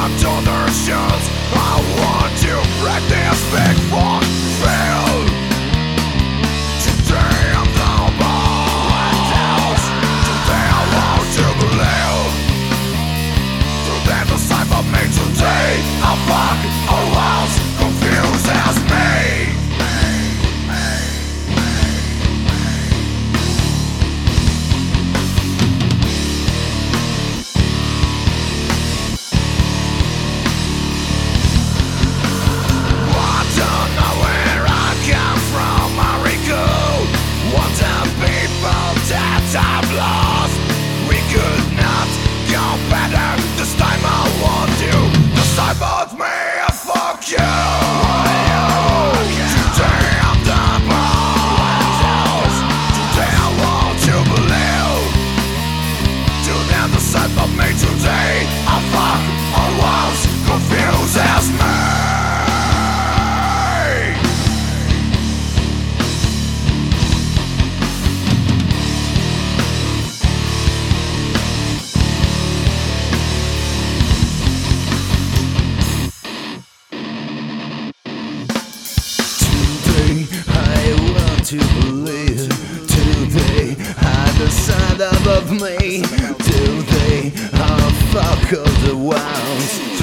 onto their shoes. I want to break this big fuck field. Today I'm the boss. Today I want to believe. Today the side of me today. I fuck all else confuses me. I've lost. We could not go better. This time I want you. Decide about me and fuck you. Today I'm the boss. Today I want to believe. Today decide about me today. I fuck all else confuses me. To believe today, I decide above me. Today, I'll fuck all the world.